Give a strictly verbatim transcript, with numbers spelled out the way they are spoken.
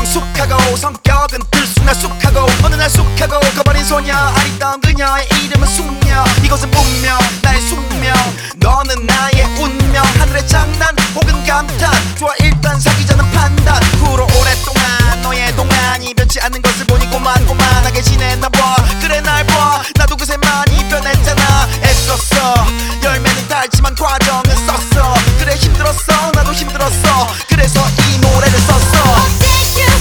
능숙하고 성격은 들쑥날쑥하고 어느 날 쑥하고 커버린 소녀 아리따운 그녀의 이름은 숙녀 이곳은 분명